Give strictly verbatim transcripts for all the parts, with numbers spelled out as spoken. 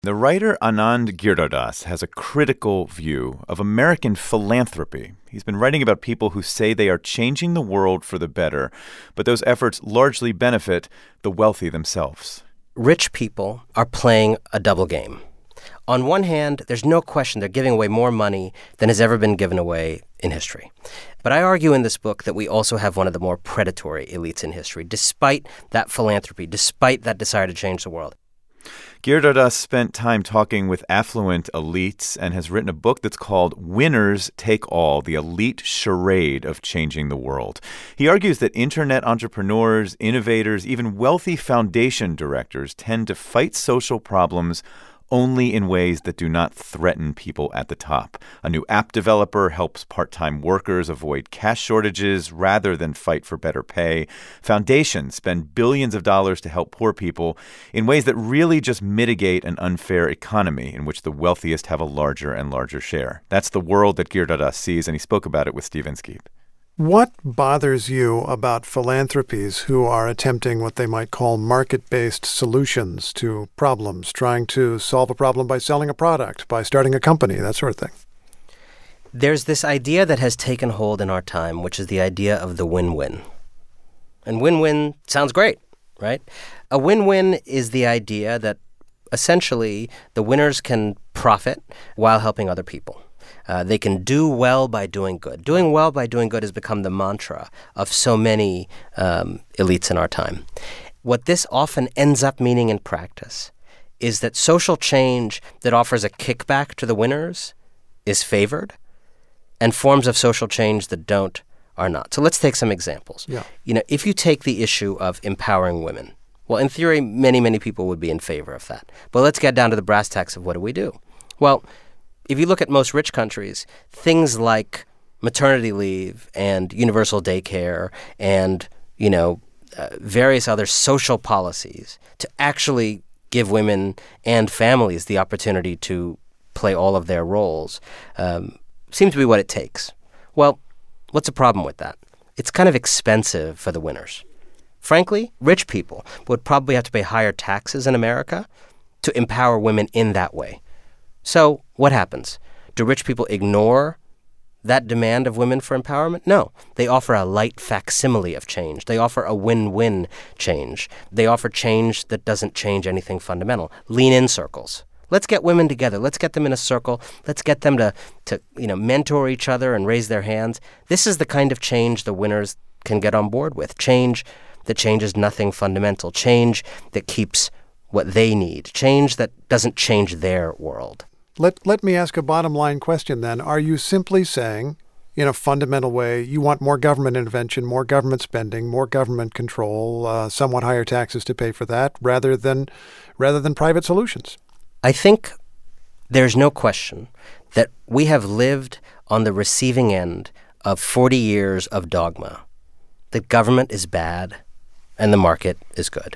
The writer Anand Giridharadas has a critical view of American philanthropy. He's been writing about people who say they are changing the world for the better, but those efforts largely benefit the wealthy themselves. Rich people are playing a double game. On one hand, there's no question they're giving away more money than has ever been given away in history. But I argue in this book that we also have one of the more predatory elites in history, despite that philanthropy, despite that desire to change the world. Giridharadas spent time talking with affluent elites and has written a book that's called Winners Take All, the Elite Charade of Changing the World. He argues that internet entrepreneurs, innovators, even wealthy foundation directors tend to fight social problems only in ways that do not threaten people at the top. A new app developer helps part-time workers avoid cash shortages rather than fight for better pay. Foundations spend billions of dollars to help poor people in ways that really just mitigate an unfair economy in which the wealthiest have a larger and larger share. That's the world that Giridharadas sees, and he spoke about it with Steve Inskeep. What bothers you about philanthropies who are attempting what they might call market-based solutions to problems, trying to solve a problem by selling a product, by starting a company, that sort of thing? There's this idea that has taken hold in our time, which is the idea of the win-win. And win-win sounds great, right? A win-win is the idea that essentially the winners can profit while helping other people. Uh, they can do well by doing good. Doing well by doing good has become the mantra of so many um, elites in our time. What this often ends up meaning in practice is that social change that offers a kickback to the winners is favored, and forms of social change that don't are not. So let's take some examples. Yeah. You know, if you take the issue of empowering women, well, in theory, many, many people would be in favor of that. But let's get down to the brass tacks of what do we do? Well, if you look at most rich countries, things like maternity leave and universal daycare and, you know, uh, various other social policies to actually give women and families the opportunity to play all of their roles um, seem to be what it takes. Well, what's the problem with that? It's kind of expensive for the winners. Frankly, rich people would probably have to pay higher taxes in America to empower women in that way. So what happens? Do rich people ignore that demand of women for empowerment? No. They offer a light facsimile of change. They offer a win-win change. They offer change that doesn't change anything fundamental. Lean-in circles. Let's get women together. Let's get them in a circle. Let's get them to, to you know, mentor each other and raise their hands. This is the kind of change the winners can get on board with. Change that changes nothing fundamental. Change that keeps what they need. Change that doesn't change their world. Let let me ask a bottom line question then. Are you simply saying, in a fundamental way, you want more government intervention, more government spending, more government control, uh, somewhat higher taxes to pay for that, rather than rather than private solutions? I think there's no question that we have lived on the receiving end of forty years of dogma, that government is bad and the market is good.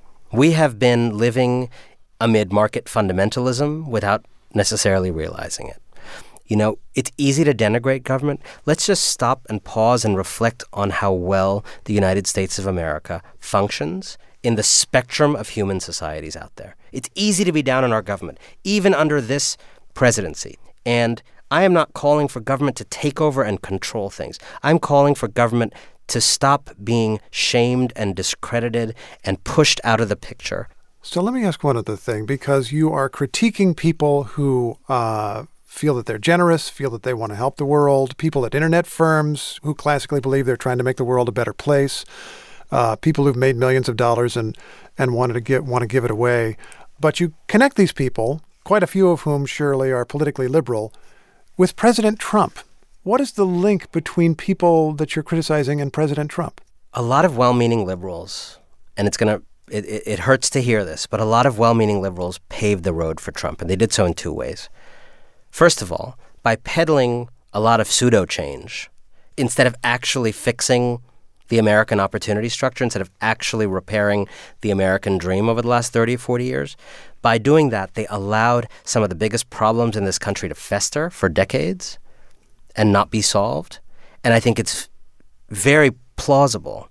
We have been living amid market fundamentalism without necessarily realizing it. You know, it's easy to denigrate government. Let's just stop and pause and reflect on how well the United States of America functions in the spectrum of human societies out there. It's easy to be down on our government, even under this presidency. And I am not calling for government to take over and control things. I'm calling for government to stop being shamed and discredited and pushed out of the picture. So let me ask one other thing, because you are critiquing people who uh, feel that they're generous, feel that they want to help the world, people at internet firms who classically believe they're trying to make the world a better place, uh, people who've made millions of dollars and and wanted to get want to give it away. But you connect these people, quite a few of whom surely are politically liberal, with President Trump. What is the link between people that you're criticizing and President Trump? A lot of well-meaning liberals, and it's going to It, it, it hurts to hear this, but a lot of well-meaning liberals paved the road for Trump, and they did so in two ways. First of all, by peddling a lot of pseudo-change, instead of actually fixing the American opportunity structure, instead of actually repairing the American dream over the last thirty or forty years, by doing that, they allowed some of the biggest problems in this country to fester for decades and not be solved. And I think it's very plausible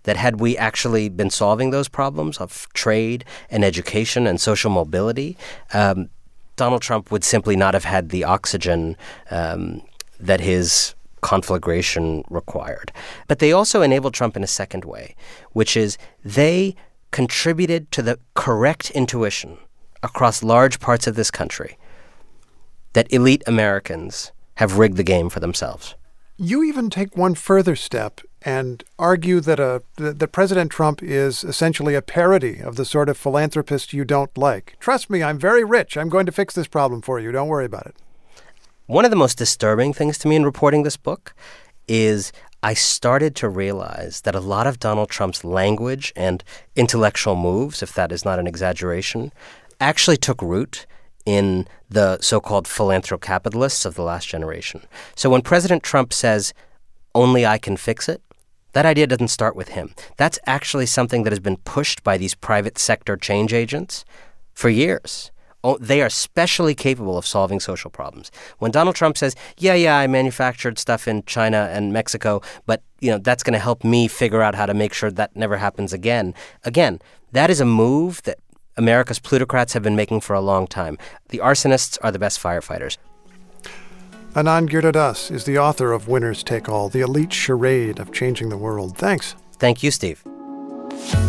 that had we actually been solving those problems of trade and education and social mobility, um, Donald Trump would simply not have had the oxygen um, that his conflagration required. But they also enabled Trump in a second way, which is they contributed to the correct intuition across large parts of this country that elite Americans have rigged the game for themselves. You even take one further step and argue that a that President Trump is essentially a parody of the sort of philanthropist you don't like. Trust me, I'm very rich. I'm going to fix this problem for you. Don't worry about it. One of the most disturbing things to me in reporting this book is I started to realize that a lot of Donald Trump's language and intellectual moves, if that is not an exaggeration, actually took root in the so-called philanthrocapitalists of the last generation. So when President Trump says, "Only I can fix it," that idea doesn't start with him. That's actually something that has been pushed by these private sector change agents for years. Oh, they are especially capable of solving social problems. When Donald Trump says, yeah, yeah, I manufactured stuff in China and Mexico, but you know that's going to help me figure out how to make sure that never happens again. Again, that is a move that America's plutocrats have been making for a long time. The arsonists are the best firefighters. Anand Giridharadas is the author of Winners Take All, the elite charade of changing the world. Thanks. Thank you, Steve.